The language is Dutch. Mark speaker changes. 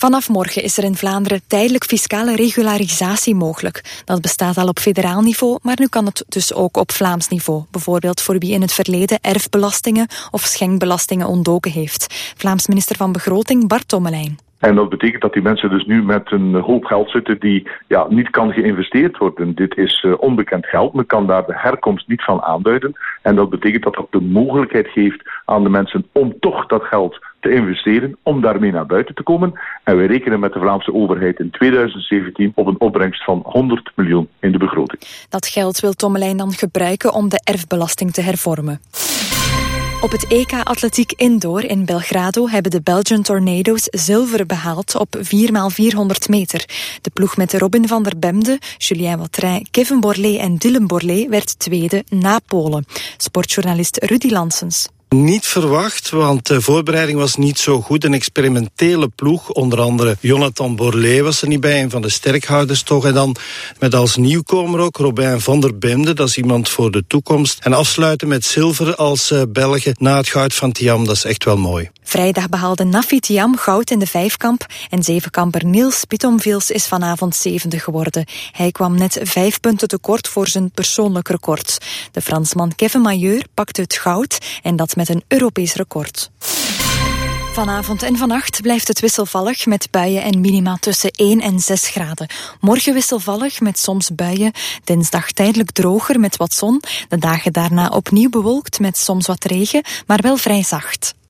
Speaker 1: Vanaf morgen is er in Vlaanderen tijdelijk fiscale regularisatie mogelijk. Dat bestaat al op federaal niveau, maar nu kan het dus ook op Vlaams niveau. Bijvoorbeeld voor wie in het verleden erfbelastingen of schenkbelastingen ontdoken heeft. Vlaams minister van Begroting Bart Tommelijn.
Speaker 2: En dat betekent dat die mensen dus nu met een hoop geld zitten die niet kan geïnvesteerd worden. Dit is onbekend geld, men kan daar de herkomst niet van aanduiden. En dat betekent dat dat de mogelijkheid geeft aan de mensen om toch dat geld te investeren, om daarmee naar buiten te komen. En wij rekenen met de Vlaamse overheid in 2017 op een opbrengst van 100 miljoen in de begroting.
Speaker 1: Dat geld wil Tommelijn dan gebruiken om de erfbelasting te hervormen. Op het EK Atletiek Indoor in Belgrado hebben de Belgian Tornado's zilver behaald op 4x400 meter. De ploeg met Robin van der Bemde, Julien Wautrin, Kevin Borlée en Dylan Borlée werd tweede na Polen. Sportjournalist Rudy Lansens.
Speaker 3: Niet verwacht, want de voorbereiding was niet zo goed. Een experimentele ploeg, onder andere Jonathan Borlée was er niet bij, een van de sterkhouders toch. En dan met als nieuwkomer ook Robin van der Bemde, dat is iemand voor de toekomst. En afsluiten met zilver als Belgen na het goud van Thiam, dat is echt wel mooi.
Speaker 1: Vrijdag behaalde Nafi Thiam goud in de vijfkamp en zevenkamper Niels Pittomvils is vanavond zevende geworden. Hij kwam net 5 punten tekort voor zijn persoonlijk record. De Fransman Kevin Mailleur pakte het goud en dat met een Europees record. Vanavond en vannacht blijft het wisselvallig met buien en minima tussen 1 en 6 graden. Morgen wisselvallig met soms buien. Dinsdag tijdelijk droger met wat zon. De dagen daarna opnieuw bewolkt met soms wat regen, maar wel vrij zacht.